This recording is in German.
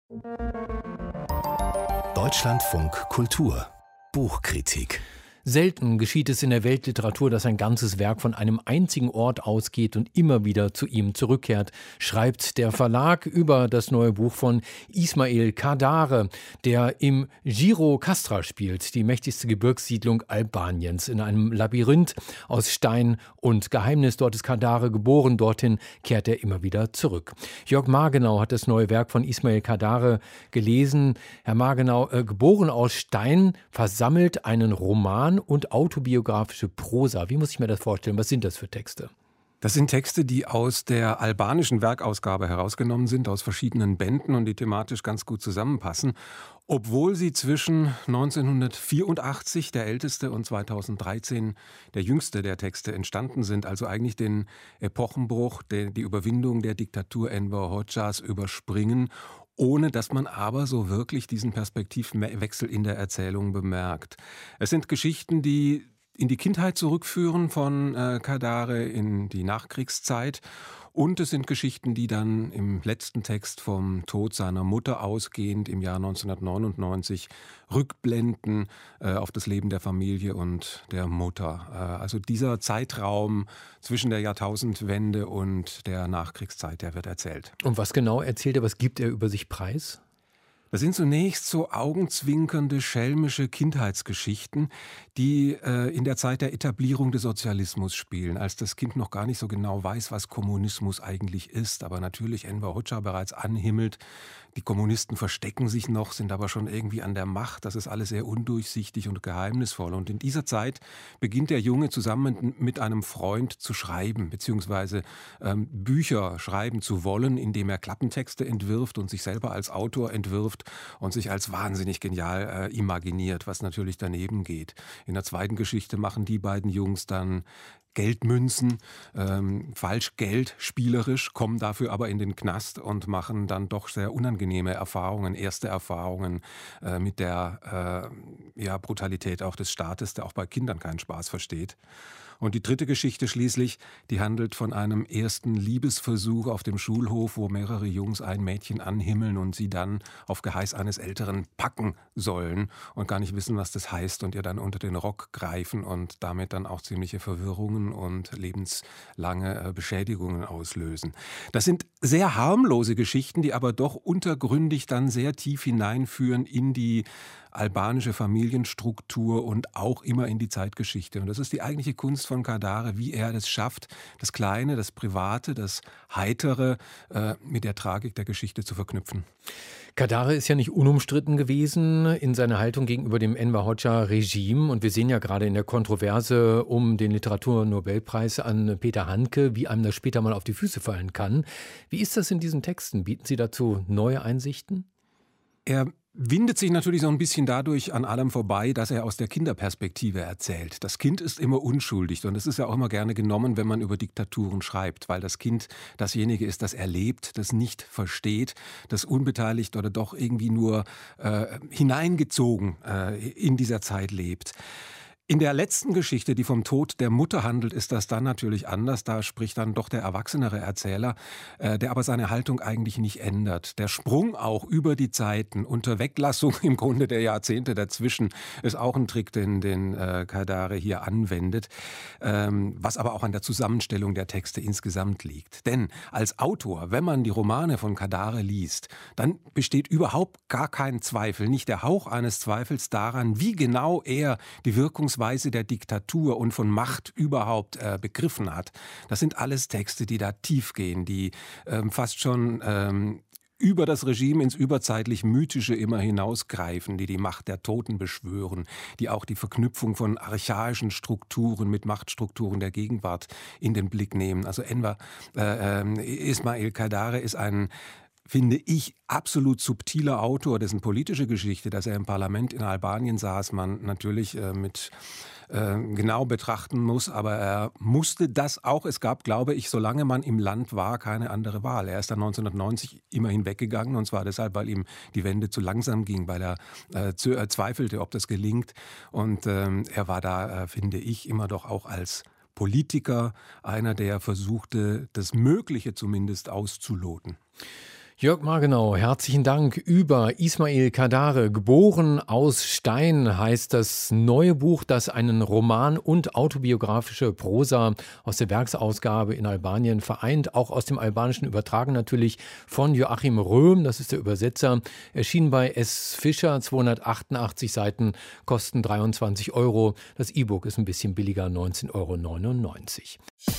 Deutschlandfunk Kultur Buchkritik. Selten geschieht es in der Weltliteratur, dass ein ganzes Werk von einem einzigen Ort ausgeht und immer wieder zu ihm zurückkehrt, schreibt der Verlag über das neue Buch von Ismail Kadare, der im Giro Castra spielt, die mächtigste Gebirgssiedlung Albaniens, in einem Labyrinth aus Stein und Geheimnis. Dort ist Kadare geboren, dorthin kehrt er immer wieder zurück. Jörg Margenau hat das neue Werk von Ismail Kadare gelesen. Herr Margenau, geboren aus Stein, versammelt einen Roman und autobiografische Prosa. Wie muss ich mir das vorstellen? Was sind das für Texte? Das sind Texte, die aus der albanischen Werkausgabe herausgenommen sind, aus verschiedenen Bänden und die thematisch ganz gut zusammenpassen, obwohl sie zwischen 1984, der älteste, und 2013, der jüngste der Texte, entstanden sind, also eigentlich den Epochenbruch, die Überwindung der Diktatur Enver Hoxhas überspringen, ohne dass man aber so wirklich diesen Perspektivwechsel in der Erzählung bemerkt. Es sind Geschichten, die in die Kindheit zurückführen von Kadare, in die Nachkriegszeit. Und es sind Geschichten, die dann im letzten Text vom Tod seiner Mutter ausgehend im Jahr 1999 rückblenden auf das Leben der Familie und der Mutter. Also dieser Zeitraum zwischen der Jahrtausendwende und der Nachkriegszeit, der wird erzählt. Und was genau erzählt er, was gibt er über sich preis? Das sind zunächst so augenzwinkernde, schelmische Kindheitsgeschichten, die in der Zeit der Etablierung des Sozialismus spielen, als das Kind noch gar nicht so genau weiß, was Kommunismus eigentlich ist, aber natürlich Enver Hoxha bereits anhimmelt. Die Kommunisten verstecken sich noch, sind aber schon irgendwie an der Macht. Das ist alles sehr undurchsichtig und geheimnisvoll. Und in dieser Zeit beginnt der Junge zusammen mit einem Freund zu schreiben, beziehungsweise Bücher schreiben zu wollen, indem er Klappentexte entwirft und sich selber als Autor entwirft und sich als wahnsinnig genial imaginiert, was natürlich daneben geht. In der zweiten Geschichte machen die beiden Jungs dann Geldmünzen, Falschgeld, spielerisch, kommen dafür aber in den Knast und machen dann doch sehr unangenehme Erfahrungen, erste Erfahrungen mit der Brutalität auch des Staates, der auch bei Kindern keinen Spaß versteht. Und die dritte Geschichte schließlich, die handelt von einem ersten Liebesversuch auf dem Schulhof, wo mehrere Jungs ein Mädchen anhimmeln und sie dann auf Geheiß eines Älteren packen sollen und gar nicht wissen, was das heißt und ihr dann unter den Rock greifen und damit dann auch ziemliche Verwirrungen und lebenslange Beschädigungen auslösen. Das sind sehr harmlose Geschichten, die aber doch untergründig dann sehr tief hineinführen in die albanische Familienstruktur und auch immer in die Zeitgeschichte. Und das ist die eigentliche Kunst von Kadare, wie er es schafft, das Kleine, das Private, das Heitere mit der Tragik der Geschichte zu verknüpfen. Kadare ist ja nicht unumstritten gewesen in seiner Haltung gegenüber dem Enver Hoxha-Regime. Und wir sehen ja gerade in der Kontroverse um den Literaturnobelpreis an Peter Handke, wie einem das später mal auf die Füße fallen kann. Wie ist das in diesen Texten? Bieten Sie dazu neue Einsichten? Er windet sich natürlich so ein bisschen dadurch an allem vorbei, dass er aus der Kinderperspektive erzählt. Das Kind ist immer unschuldig und es ist ja auch immer gerne genommen, wenn man über Diktaturen schreibt, weil das Kind dasjenige ist, das erlebt, das nicht versteht, das unbeteiligt oder doch irgendwie nur hineingezogen in dieser Zeit lebt. In der letzten Geschichte, die vom Tod der Mutter handelt, ist das dann natürlich anders. Da spricht dann doch der erwachsenere Erzähler, der aber seine Haltung eigentlich nicht ändert. Der Sprung auch über die Zeiten, unter Weglassung im Grunde der Jahrzehnte dazwischen, ist auch ein Trick, den Kadare hier anwendet, was aber auch an der Zusammenstellung der Texte insgesamt liegt. Denn als Autor, wenn man die Romane von Kadare liest, dann besteht überhaupt gar kein Zweifel, nicht der Hauch eines Zweifels daran, wie genau er die Wirkungsweise der Diktatur und von Macht überhaupt begriffen hat. Das sind alles Texte, die da tief gehen, die fast schon über das Regime ins überzeitlich Mythische immer hinausgreifen, die die Macht der Toten beschwören, die auch die Verknüpfung von archaischen Strukturen mit Machtstrukturen der Gegenwart in den Blick nehmen. Also Ismail Kadare ist ein, finde ich, absolut subtiler Autor, dessen politische Geschichte, dass er im Parlament in Albanien saß, man natürlich mit genau betrachten muss, aber er musste das auch. Es gab, glaube ich, solange man im Land war, keine andere Wahl. Er ist dann 1990 immerhin weggegangen, und zwar deshalb, weil ihm die Wende zu langsam ging, weil er zweifelte, ob das gelingt. Und er war da, finde ich, immer doch auch als Politiker einer, der versuchte, das Mögliche zumindest auszuloten. Jörg Margenau, herzlichen Dank. Über Ismail Kadare, geboren aus Stein, heißt das neue Buch, das einen Roman und autobiografische Prosa aus der Werksausgabe in Albanien vereint, auch aus dem Albanischen übertragen natürlich von Joachim Röhm, das ist der Übersetzer, erschienen bei S. Fischer, 288 Seiten, kosten 23 Euro. Das E-Book ist ein bisschen billiger, 19,99 Euro.